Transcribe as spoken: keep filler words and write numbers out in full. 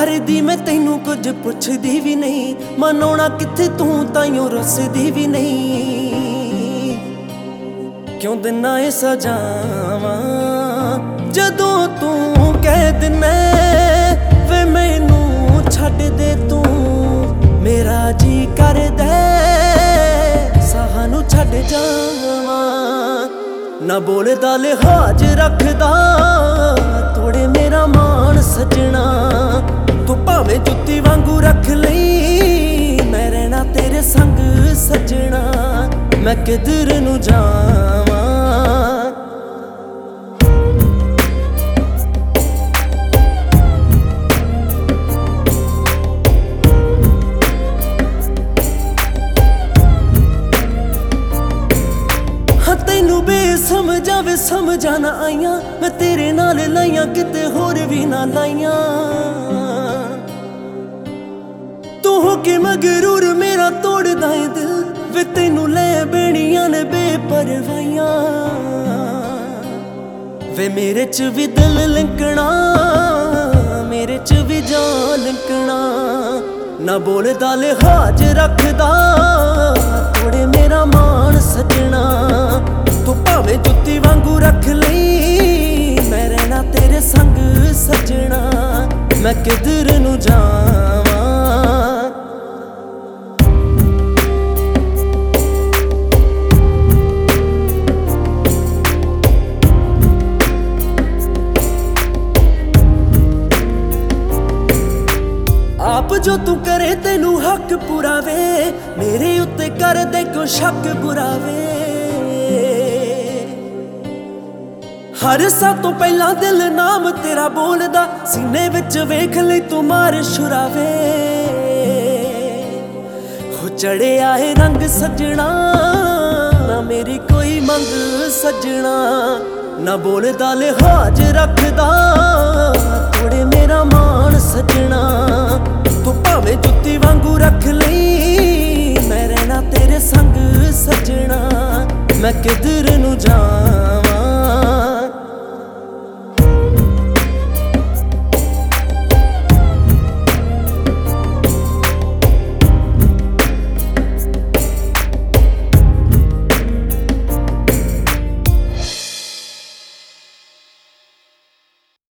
करदी मैं तैनू कुछ पुछदी भी नहीं, मनाउणा कित्थे तू ताइयों रुसदी भी नहीं। क्यों दिना ए सजावां जदों तू कह दिना वे मैनू छड्ड दे तू, मेरा जी करदा सानू छड्ड जावां। ना बोलदा लिहाज रखदा तोड़े मेरा मान सजना, तू भावें जुत्ती वांगू रख लई मैं रहना तेरे संग सजना। मैं किधर नू जावां तैनू बेसमझा वे समझा ना आईयां, मैं तेरे नाल लाइयां किते होर भी ना लाइयां। तू हो के मगरूर मेरा तोड़दा है दिल, वे तैनू ले बेड़ियां ने बेपरवाहियां। वे मेरे च भी दिल लिंकना मेरे च भी जान लिंकना। ना बोलदा लिहाज रखदा तोड़े मेरा मान सजना, तू भावें जुत्ती वांगू रख लई मैं रहना तेरे संग सजना। मैं किधर नू जावां आप जो तू करे तेनू हक पुरावे, मेरे उत्ते कर दे को शक बुरावे। हर सा तो पहला दिल नाम तेरा बोलदा, सीने विच वेख ले तू मार शुरावे। हो चढ़े आए रंग सजना ना मेरी कोई मंग सजना। ना बोलदा लिहाज रखदा तोड़े मेरा मान सजना, तू भावें जुत्ती वांगू रख लई मैं रहना तेरे संग सजना। मैं किधर नू जावां